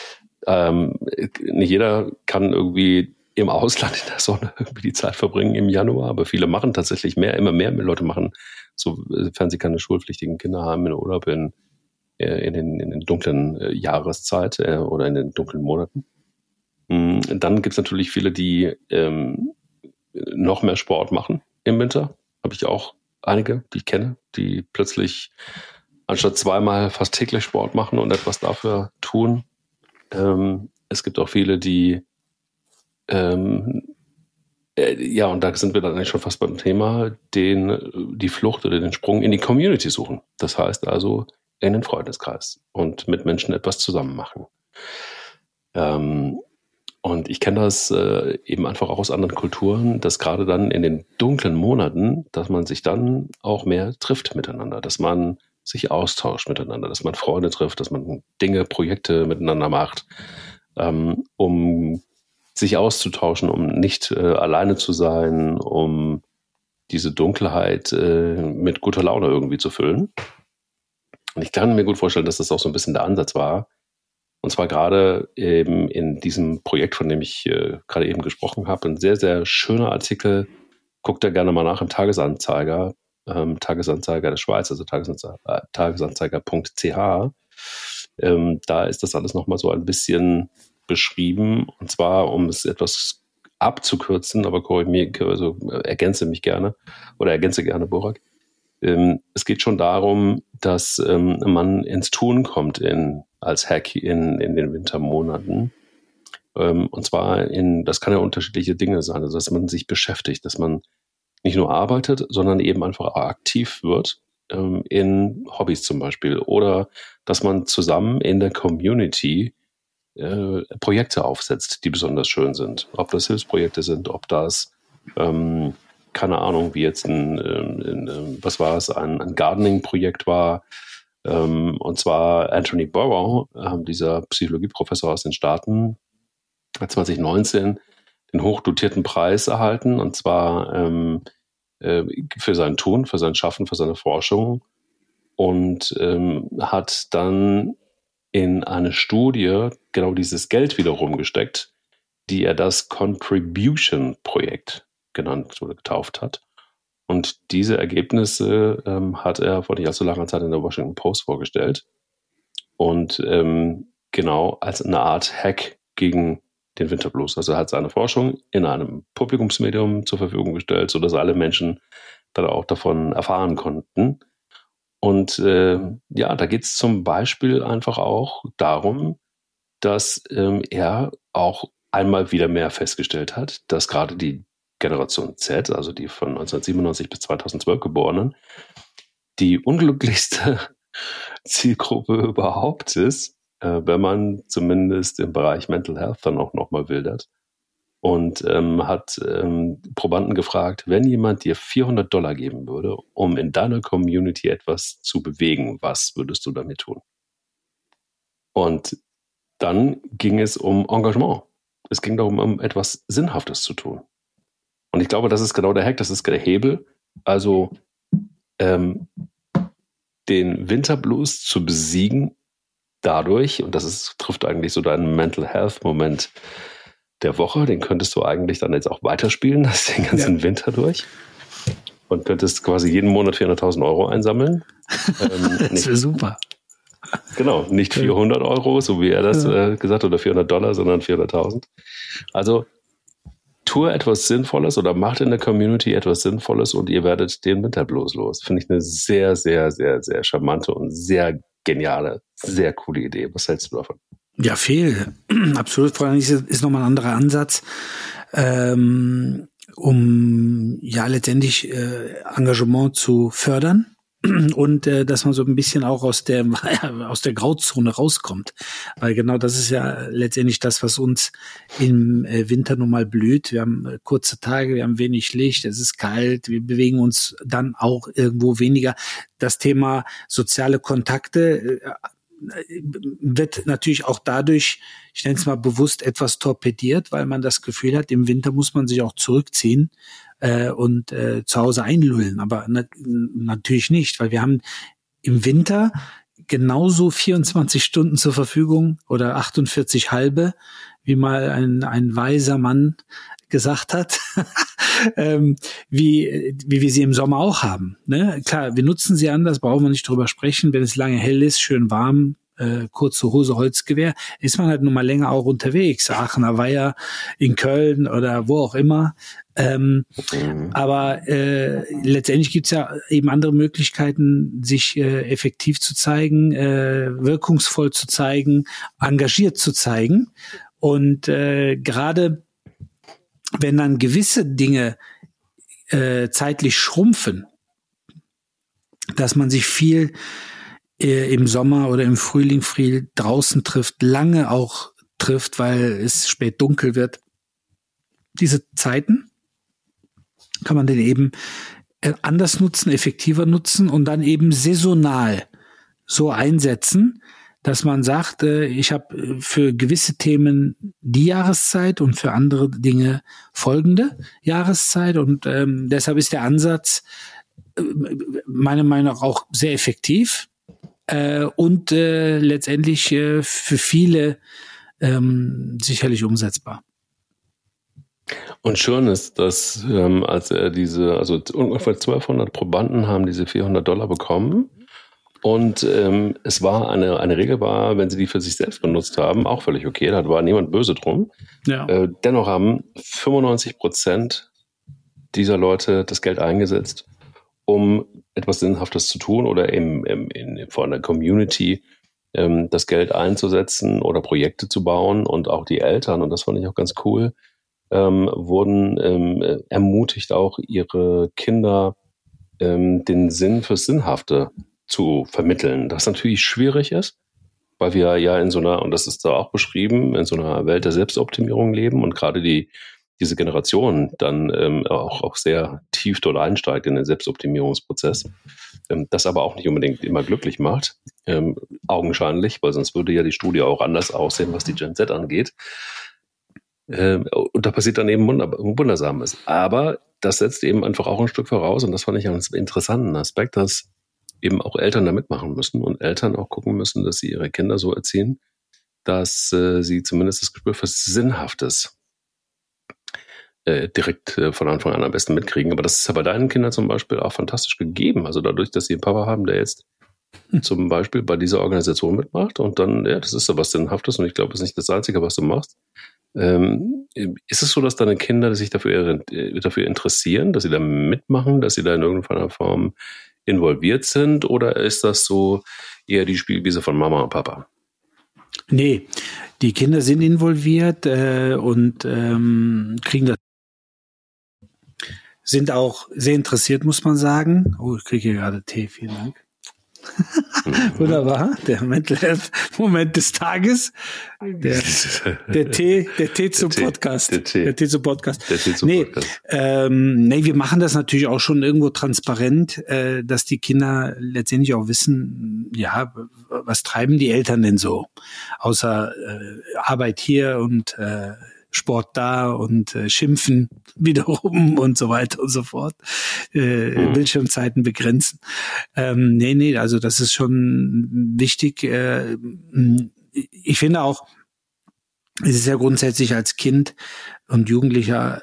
Nicht jeder kann irgendwie im Ausland in der Sonne irgendwie die Zeit verbringen im Januar, aber viele machen tatsächlich immer mehr Leute machen, sofern sie keine schulpflichtigen Kinder haben, in Urlaub in den dunklen Jahreszeit oder in den dunklen Monaten. Dann gibt es natürlich viele, die noch mehr Sport machen im Winter. Habe ich auch einige, die ich kenne, die plötzlich anstatt zweimal fast täglich Sport machen und etwas dafür tun. Es gibt auch viele, die und da sind wir dann eigentlich schon fast beim Thema, die Flucht oder den Sprung in die Community suchen. Das heißt also in den Freundeskreis und mit Menschen etwas zusammen machen. Und ich kenne das eben einfach auch aus anderen Kulturen, dass gerade dann in den dunklen Monaten, dass man sich dann auch mehr trifft miteinander, dass man sich austauscht miteinander, dass man Freunde trifft, dass man Dinge, Projekte miteinander macht, um sich auszutauschen, um nicht alleine zu sein, um diese Dunkelheit mit guter Laune irgendwie zu füllen. Und ich kann mir gut vorstellen, dass das auch so ein bisschen der Ansatz war. Und zwar gerade eben in diesem Projekt, von dem ich gerade eben gesprochen habe, ein sehr, sehr schöner Artikel. Guckt da gerne mal nach im Tagesanzeiger, Tagesanzeiger der Schweiz, also tagesanzeiger.ch. Da ist das alles nochmal so ein bisschen beschrieben. Und zwar, um es etwas abzukürzen, aber ergänze gerne, Burak. Es geht schon darum, dass man ins Tun kommt als Hack in den Wintermonaten. Und zwar das kann ja unterschiedliche Dinge sein, also dass man sich beschäftigt, dass man nicht nur arbeitet, sondern eben einfach aktiv wird in Hobbys zum Beispiel oder dass man zusammen in der Community Projekte aufsetzt, die besonders schön sind. Ob das Hilfsprojekte sind, ob das keine Ahnung, wie jetzt ein Gardening-Projekt war. Und zwar Anthony Burrow, dieser Psychologieprofessor aus den Staaten, hat 2019 den hochdotierten Preis erhalten, und zwar für sein Tun, für sein Schaffen, für seine Forschung, und hat dann in eine Studie genau dieses Geld wiederum gesteckt, die er das Contribution-Projekt genannt oder getauft hat. Und diese Ergebnisse hat er vor nicht allzu langer Zeit in der Washington Post vorgestellt. Und genau als eine Art Hack gegen den Winterblues. Also er hat seine Forschung in einem Publikumsmedium zur Verfügung gestellt, sodass alle Menschen dann auch davon erfahren konnten. Und da geht es zum Beispiel einfach auch darum, dass er auch einmal wieder mehr festgestellt hat, dass gerade die Generation Z, also die von 1997 bis 2012 Geborenen, die unglücklichste Zielgruppe überhaupt ist, wenn man zumindest im Bereich Mental Health dann auch nochmal wildert. Und hat Probanden gefragt, wenn jemand dir $400 geben würde, um in deiner Community etwas zu bewegen, was würdest du damit tun? Und dann ging es um Engagement. Es ging darum, um etwas Sinnhaftes zu tun. Und ich glaube, das ist genau der Hack, das ist der Hebel. Also den Winterblues zu besiegen dadurch, und trifft eigentlich so deinen Mental Health Moment der Woche, den könntest du eigentlich dann jetzt auch weiterspielen, den ganzen Winter durch. Und könntest quasi jeden Monat 400.000 € einsammeln. Das wäre super. Genau, nicht 400 Euro, so wie er das gesagt hat, oder $400, sondern 400.000. Also tue etwas Sinnvolles oder macht in der Community etwas Sinnvolles und ihr werdet den Winterblues los. Finde ich eine sehr, sehr, sehr, sehr charmante und sehr geniale, sehr coole Idee. Was hältst du davon? Ja, viel. Absolut. Vor allem ist nochmal ein anderer Ansatz, um ja letztendlich Engagement zu fördern. Und dass man so ein bisschen auch aus der Grauzone rauskommt. Weil genau das ist ja letztendlich das, was uns im Winter nun mal blüht. Wir haben kurze Tage, wir haben wenig Licht, es ist kalt, wir bewegen uns dann auch irgendwo weniger. Das Thema soziale Kontakte wird natürlich auch dadurch, ich nenne es mal bewusst, etwas torpediert, weil man das Gefühl hat, im Winter muss man sich auch zurückziehen und zu Hause einlullen. Aber natürlich nicht, weil wir haben im Winter genauso 24 Stunden zur Verfügung oder 48 halbe, wie mal ein weiser Mann gesagt hat, wie wir sie im Sommer auch haben. Ne? Klar, wir nutzen sie anders, brauchen wir nicht drüber sprechen. Wenn es lange hell ist, schön warm, kurze Hose, Holzgewehr, ist man halt nun mal länger auch unterwegs. Aachener Weiher, in Köln oder wo auch immer. Aber letztendlich gibt's ja eben andere Möglichkeiten, sich effektiv zu zeigen, wirkungsvoll zu zeigen, engagiert zu zeigen. Und gerade wenn dann gewisse Dinge zeitlich schrumpfen, dass man sich viel im Sommer oder im Frühling viel draußen trifft, lange auch trifft, weil es spät dunkel wird. Diese Zeiten kann man dann eben anders nutzen, effektiver nutzen und dann eben saisonal so einsetzen, dass man sagt, ich habe für gewisse Themen die Jahreszeit und für andere Dinge folgende Jahreszeit. Und deshalb ist der Ansatz meiner Meinung nach auch sehr effektiv und letztendlich für viele sicherlich umsetzbar. Und schön ist, dass als er also ungefähr 1200 Probanden haben diese $400 bekommen. Und es war eine Regel war, wenn sie die für sich selbst benutzt haben, auch völlig okay, da war niemand böse drum. Ja. Dennoch haben 95% dieser Leute das Geld eingesetzt, um etwas Sinnhaftes zu tun oder von der Community das Geld einzusetzen oder Projekte zu bauen. Und auch die Eltern, und das fand ich auch ganz cool, wurden ermutigt, auch ihre Kinder den Sinn fürs Sinnhafte zu vermitteln, was natürlich schwierig ist, weil wir ja in so einer, und das ist da auch beschrieben, in so einer Welt der Selbstoptimierung leben und gerade diese Generation dann auch sehr tief dort einsteigt in den Selbstoptimierungsprozess, das aber auch nicht unbedingt immer glücklich macht, augenscheinlich, weil sonst würde ja die Studie auch anders aussehen, was die Gen Z angeht. Und da passiert dann eben Wundersames. Aber das setzt eben einfach auch ein Stück voraus, und das fand ich einen interessanten Aspekt, dass eben auch Eltern da mitmachen müssen und Eltern auch gucken müssen, dass sie ihre Kinder so erziehen, dass sie zumindest das Gespür für Sinnhaftes direkt von Anfang an am besten mitkriegen. Aber das ist ja bei deinen Kindern zum Beispiel auch fantastisch gegeben. Also dadurch, dass sie einen Papa haben, der jetzt zum Beispiel bei dieser Organisation mitmacht und dann, ja, das ist ja was Sinnhaftes und ich glaube, das ist nicht das Einzige, was du machst. Ist es so, dass deine Kinder sich dafür interessieren, dass sie da mitmachen, dass sie da in irgendeiner Form involviert sind, oder ist das so eher die Spielwiese von Mama und Papa? Nee, die Kinder sind involviert und kriegen das, sind auch sehr interessiert, muss man sagen. Oh, ich kriege hier gerade Tee, vielen Dank. Wunderbar, der Mental Health Moment des Tages. Der Tee zum Podcast. Der Tee zum Podcast. Nee, wir machen das natürlich auch schon irgendwo transparent, dass die Kinder letztendlich auch wissen, ja, was treiben die Eltern denn so? Außer Arbeit hier und Sport da und Schimpfen wiederum und so weiter und so fort. Bildschirmzeiten begrenzen. Nee, also das ist schon wichtig. Ich finde auch, es ist ja grundsätzlich als Kind und Jugendlicher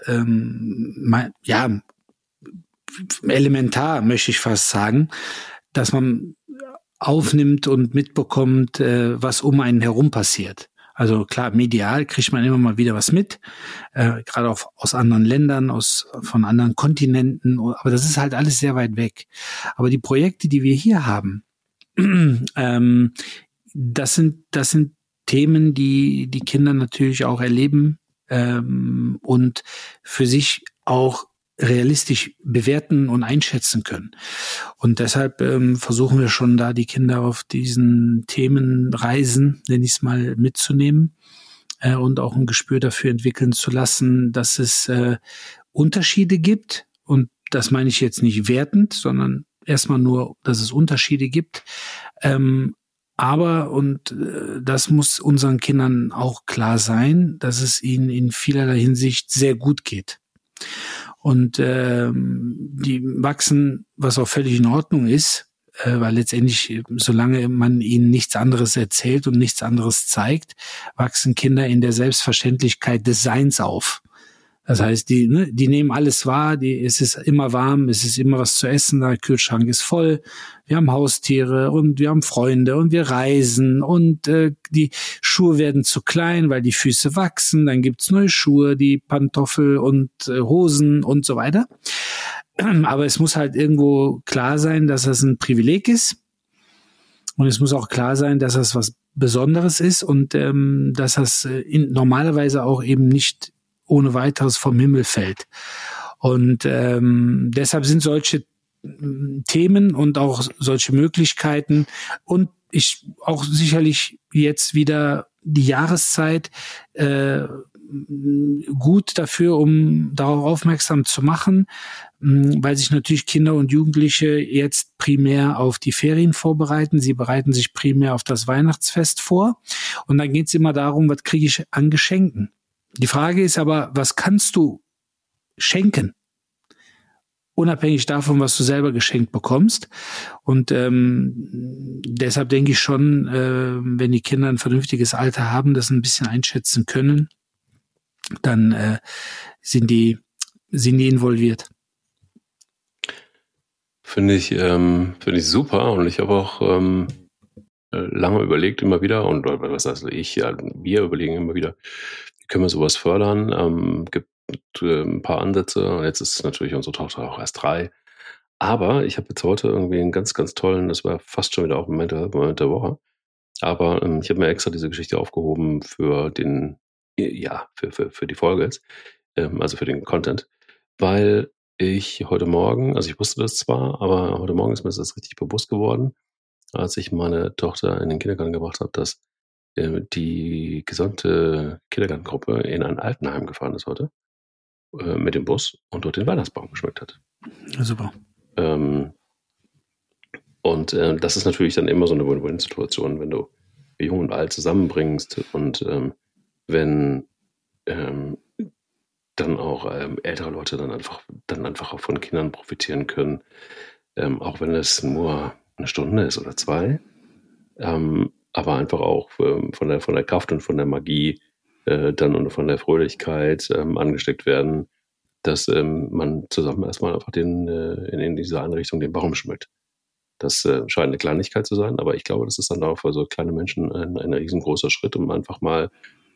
elementar, möchte ich fast sagen, dass man aufnimmt und mitbekommt, was um einen herum passiert. Also klar, medial kriegt man immer mal wieder was mit, gerade auch aus anderen Ländern, von anderen Kontinenten, aber das ist halt alles sehr weit weg. Aber die Projekte, die wir hier haben, das sind Themen, die die Kinder natürlich auch erleben und für sich auch realistisch bewerten und einschätzen können. Und deshalb versuchen wir schon da die Kinder auf diesen Themenreisen, nenne ich es mal, mitzunehmen und auch ein Gespür dafür entwickeln zu lassen, dass es Unterschiede gibt. Und das meine ich jetzt nicht wertend, sondern erstmal nur, dass es Unterschiede gibt. Aber, und das muss unseren Kindern auch klar sein, dass es ihnen in vielerlei Hinsicht sehr gut geht. Und die wachsen, was auch völlig in Ordnung ist, weil letztendlich, solange man ihnen nichts anderes erzählt und nichts anderes zeigt, wachsen Kinder in der Selbstverständlichkeit des Seins auf. Das heißt, die nehmen alles wahr, es ist immer warm, es ist immer was zu essen, der Kühlschrank ist voll, wir haben Haustiere und wir haben Freunde und wir reisen und die Schuhe werden zu klein, weil die Füße wachsen, dann gibt's neue Schuhe, die Pantoffel und Hosen und so weiter. Aber es muss halt irgendwo klar sein, dass das ein Privileg ist und es muss auch klar sein, dass das was Besonderes ist und dass das normalerweise auch eben nicht ohne weiteres vom Himmel fällt. Und deshalb sind solche Themen und auch solche Möglichkeiten und ich auch sicherlich jetzt wieder die Jahreszeit gut dafür, um darauf aufmerksam zu machen, weil sich natürlich Kinder und Jugendliche jetzt primär auf die Ferien vorbereiten. Sie bereiten sich primär auf das Weihnachtsfest vor. Und dann geht es immer darum, was kriege ich an Geschenken? Die Frage ist aber, was kannst du schenken? Unabhängig davon, was du selber geschenkt bekommst. Und deshalb denke ich schon, wenn die Kinder ein vernünftiges Alter haben, das ein bisschen einschätzen können, dann sind die involviert. Finde ich super und ich habe auch lange überlegt immer wieder und was heißt wir überlegen immer wieder, wie können wir sowas fördern? Gibt ein paar Ansätze und jetzt ist natürlich unsere Tochter auch erst 3. Aber ich habe jetzt heute irgendwie einen ganz, ganz tollen, das war fast schon wieder auch Moment der Woche, aber ich habe mir extra diese Geschichte aufgehoben für für die Folge jetzt, also für den Content, weil ich heute Morgen, also ich wusste das zwar, aber heute Morgen ist mir das richtig bewusst geworden, als ich meine Tochter in den Kindergarten gebracht habe, dass die gesamte Kindergartengruppe in ein Altenheim gefahren ist heute mit dem Bus und dort den Weihnachtsbaum geschmückt hat. Ja, super. Und das ist natürlich dann immer so eine Win-Win-Situation, wenn du Jung und Alt zusammenbringst und wenn dann auch ältere Leute dann einfach auch von Kindern profitieren können, auch wenn es nur eine Stunde ist oder 2, aber einfach auch von der Kraft und von der Magie dann und von der Fröhlichkeit angesteckt werden, dass man zusammen erstmal einfach in dieser Einrichtung den Baum schmückt. Das scheint eine Kleinigkeit zu sein, aber ich glaube, das ist dann auch für so kleine Menschen ein riesengroßer Schritt, um einfach mal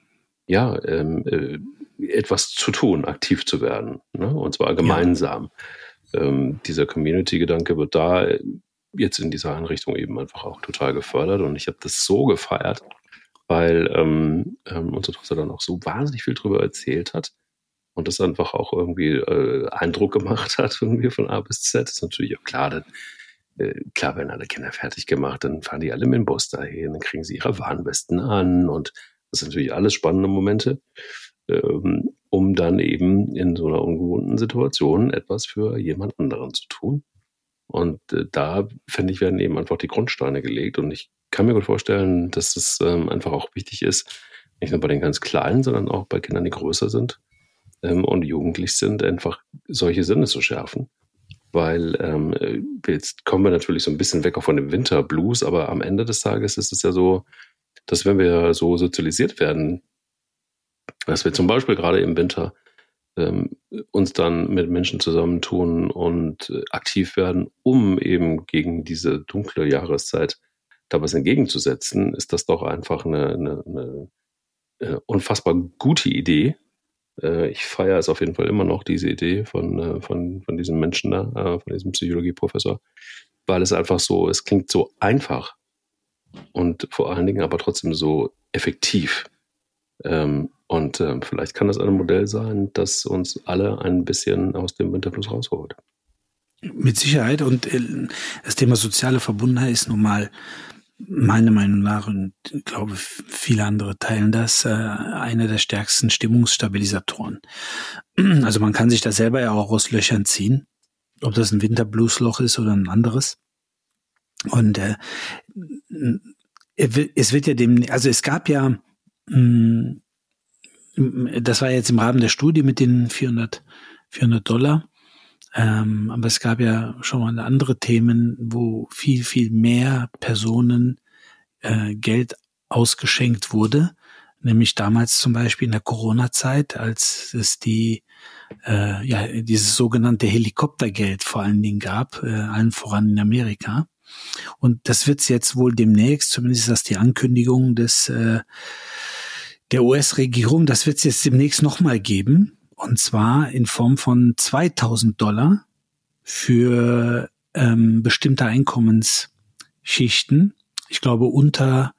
etwas zu tun, aktiv zu werden, ne? Und zwar gemeinsam. Ja. Dieser Community-Gedanke wird da jetzt in dieser Einrichtung eben einfach auch total gefördert und ich habe das so gefeiert, weil unsere Tochter dann auch so wahnsinnig viel drüber erzählt hat und das einfach auch irgendwie Eindruck gemacht hat, irgendwie von A bis Z. Das ist natürlich auch klar, klar werden alle Kinder fertig gemacht, dann fahren die alle mit dem Bus dahin, dann kriegen sie ihre Warnwesten an und das sind natürlich alles spannende Momente, um dann eben in so einer ungewohnten Situation etwas für jemand anderen zu tun. Und da, finde ich, werden eben einfach die Grundsteine gelegt. Und ich kann mir gut vorstellen, dass es einfach auch wichtig ist, nicht nur bei den ganz Kleinen, sondern auch bei Kindern, die größer sind und jugendlich sind, einfach solche Sinne zu schärfen. Weil jetzt kommen wir natürlich so ein bisschen weg auch von dem Winterblues, aber am Ende des Tages ist es ja so, dass wenn wir so sozialisiert werden, dass wir zum Beispiel gerade im Winter uns dann mit Menschen zusammentun und aktiv werden, um eben gegen diese dunkle Jahreszeit da was entgegenzusetzen, ist das doch einfach eine unfassbar gute Idee. Ich feiere es auf jeden Fall immer noch, diese Idee von diesem Menschen da, von diesem Psychologieprofessor, weil es einfach so, es klingt so einfach und vor allen Dingen aber trotzdem so effektiv. Vielleicht kann das ein Modell sein, das uns alle ein bisschen aus dem Winterfluss rausholt. Mit Sicherheit. Und das Thema soziale Verbundenheit ist nun mal meiner Meinung nach, und ich glaube, viele andere teilen das, einer der stärksten Stimmungsstabilisatoren. Also man kann sich da selber ja auch aus Löchern ziehen, ob das ein Winterbluesloch ist oder ein anderes. Und es wird ja es gab ja, das war jetzt im Rahmen der Studie mit den $400, aber es gab ja schon mal andere Themen, wo viel, viel mehr Personen Geld ausgeschenkt wurde, nämlich damals zum Beispiel in der Corona-Zeit, als es dieses sogenannte Helikoptergeld vor allen Dingen gab, allen voran in Amerika. Und das wird es jetzt wohl demnächst, zumindest ist das die Ankündigung der US-Regierung, das wird es jetzt demnächst nochmal geben. Und zwar in Form von $2.000 für bestimmte Einkommensschichten. Ich glaube, unter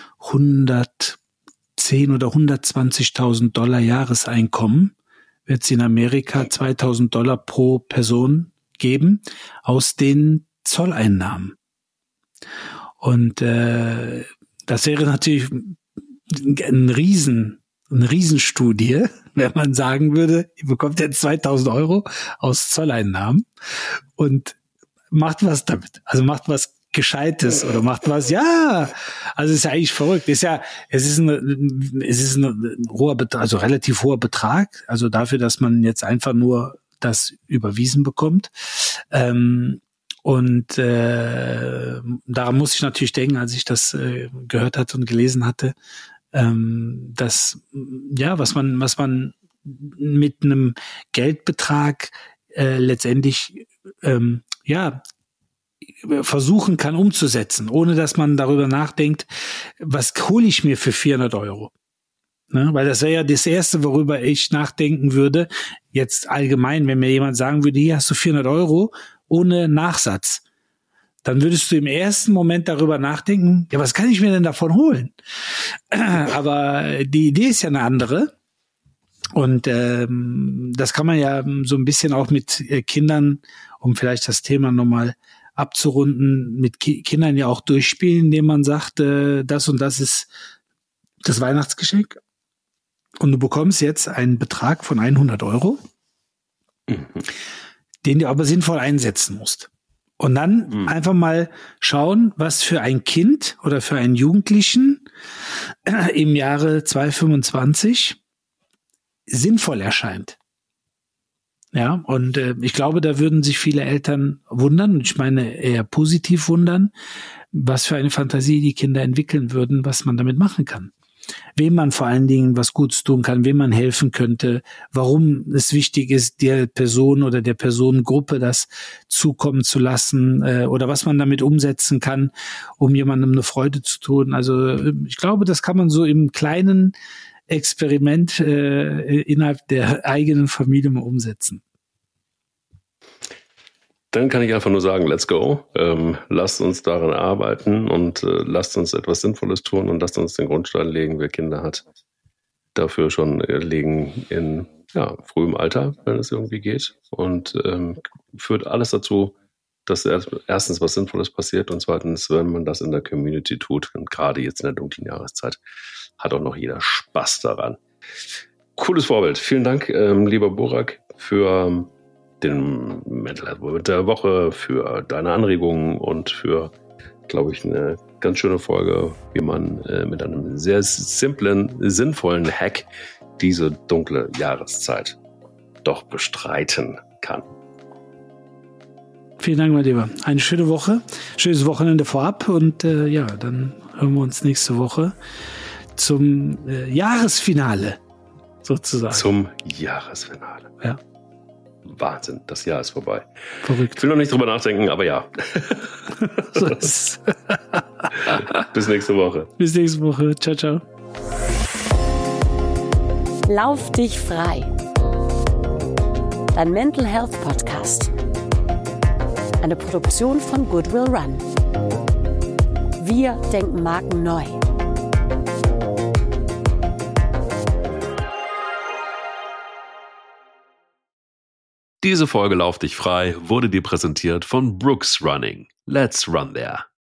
110 oder 120.000 Dollar Jahreseinkommen wird es in Amerika $2.000 pro Person geben aus den Zolleinnahmen. Und das wäre natürlich eine Riesenstudie, wenn man sagen würde, ihr bekommt jetzt $2.000 aus Zolleinnahmen und macht was damit. Also macht was Gescheites oder macht was, also es ist ja eigentlich verrückt. Es ist ein hoher Betrag, also relativ hoher Betrag, also dafür, dass man jetzt einfach nur das überwiesen bekommt. Daran muss ich natürlich denken, als ich das gehört hatte und gelesen hatte, dass was man mit einem Geldbetrag letztendlich versuchen kann umzusetzen, ohne dass man darüber nachdenkt, was hole ich mir für $400? Ne? Weil das wäre ja das Erste, worüber ich nachdenken würde, jetzt allgemein, wenn mir jemand sagen würde, hier hast du $400 ohne Nachsatz. Dann würdest du im ersten Moment darüber nachdenken, ja, was kann ich mir denn davon holen? Aber die Idee ist ja eine andere. Und das kann man ja so ein bisschen auch mit Kindern, um vielleicht das Thema nochmal abzurunden, mit Kindern ja auch durchspielen, indem man sagt, das und das ist das Weihnachtsgeschenk. Und du bekommst jetzt einen Betrag von $100, den du aber sinnvoll einsetzen musst. Und dann einfach mal schauen, was für ein Kind oder für einen Jugendlichen im Jahre 2025 sinnvoll erscheint. Ja, und ich glaube, da würden sich viele Eltern wundern, und ich meine eher positiv wundern, was für eine Fantasie die Kinder entwickeln würden, was man damit machen kann. Wem man vor allen Dingen was Gutes tun kann, wem man helfen könnte, warum es wichtig ist, der Person oder der Personengruppe das zukommen zu lassen oder was man damit umsetzen kann, um jemandem eine Freude zu tun. Also ich glaube, das kann man so im kleinen Experiment innerhalb der eigenen Familie mal umsetzen. Dann kann ich einfach nur sagen, let's go. Lasst uns daran arbeiten und lasst uns etwas Sinnvolles tun und lasst uns den Grundstein legen, wer Kinder hat. Dafür schon legen in frühem Alter, wenn es irgendwie geht. Und führt alles dazu, dass erstens was Sinnvolles passiert und zweitens, wenn man das in der Community tut, und gerade jetzt in der dunklen Jahreszeit, hat auch noch jeder Spaß daran. Cooles Vorbild. Vielen Dank, lieber Burak, für den Mental Health Moment der Woche, für deine Anregungen und für, glaube ich, eine ganz schöne Folge, wie man mit einem sehr simplen, sinnvollen Hack diese dunkle Jahreszeit doch bestreiten kann. Vielen Dank, mein Lieber. Eine schöne Woche, schönes Wochenende vorab und dann hören wir uns nächste Woche zum Jahresfinale sozusagen. Zum Jahresfinale. Ja. Wahnsinn, das Jahr ist vorbei. Verrückt. Ich will noch nicht drüber nachdenken, aber ja. So ist Bis nächste Woche. Bis nächste Woche. Ciao, ciao. Lauf dich frei. Dein Mental Health Podcast. Eine Produktion von Goodwill Run. Wir denken Marken neu. Diese Folge Lauf dich frei wurde dir präsentiert von Brooks Running. Let's run there.